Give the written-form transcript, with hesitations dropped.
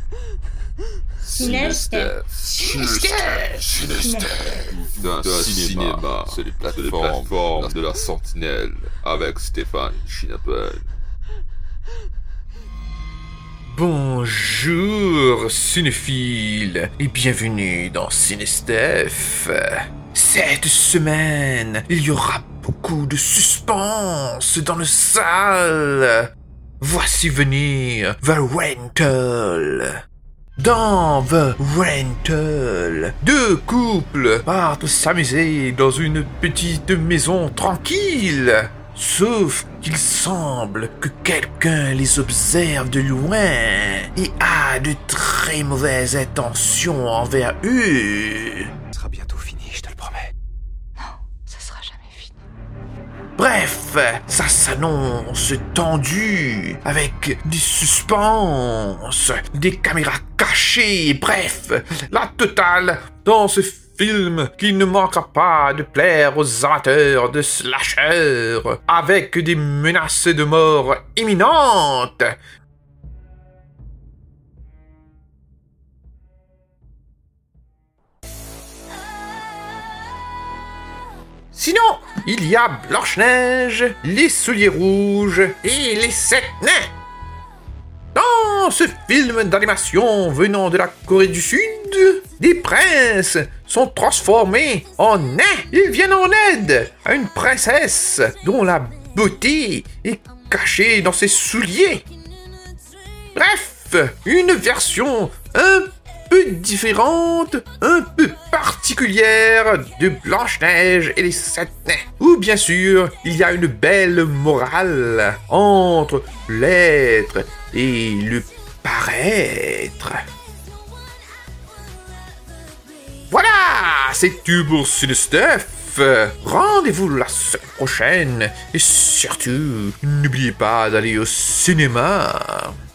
Cinestef. D'un cinéma, c'est les plateformes de la Sentinelle avec Stéphane Schinapel. Bonjour cinéphiles et bienvenue dans Cinestef. Cette semaine, il y aura beaucoup de suspense dans le salle. Voici venir The Rental. Dans The Rental, deux couples partent s'amuser dans une petite maison tranquille. Sauf qu'il semble que quelqu'un les observe de loin et a de très mauvaises intentions envers eux. Ce sera bientôt fini, je te le promets. Non, ça sera jamais fini. Bref, ça s'annonce tendu, avec des suspens, des caméras cachées, bref, la totale dans ce film qui ne manquera pas de plaire aux amateurs de slasher, avec des menaces de mort imminentes. Sinon, il y a Blanche-Neige, les Souliers Rouges et les 7 nains. Dans ce film d'animation venant de la Corée du Sud, des princes sont transformés en nains. Ils viennent en aide à une princesse dont la beauté est cachée dans ses souliers. Bref, une version un peu différente, un peu particulière de Blanche-Neige et les 7 nains. Où bien sûr, il y a une belle morale entre l'être et le paraître. Voilà, c'est tout pour Cinestef. Rendez-vous la semaine prochaine et surtout, n'oubliez pas d'aller au cinéma.